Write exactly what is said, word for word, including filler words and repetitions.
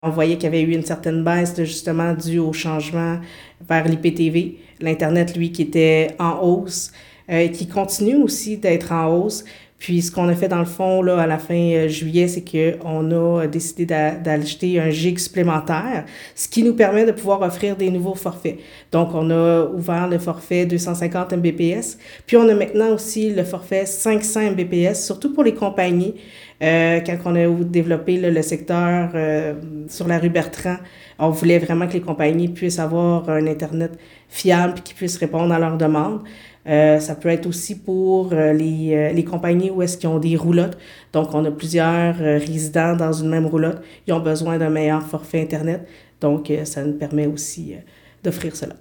On voyait qu'il y avait eu une certaine baisse de, justement due au changement vers l'I P T V. L'Internet, lui, qui était en hausse, euh, qui continue aussi d'être en hausse. Puis ce qu'on a fait dans le fond là, à la fin euh, juillet, c'est qu'on a décidé d'acheter un gig supplémentaire, ce qui nous permet de pouvoir offrir des nouveaux forfaits. Donc on a ouvert le forfait deux cent cinquante M B P S, puis on a maintenant aussi le forfait cinq cents M B P S, surtout pour les compagnies. Euh, quand on a développé là, le secteur euh, sur la rue Bertrand, on voulait vraiment que les compagnies puissent avoir un Internet fiable et qui puisse répondre à leurs demandes. Euh, ça peut être aussi pour euh, les, euh, les compagnies où est-ce qu'ils ont des roulottes. Donc, on a plusieurs euh, résidents dans une même roulotte. Ils ont besoin d'un meilleur forfait Internet. Donc, euh, ça nous permet aussi euh, d'offrir cela.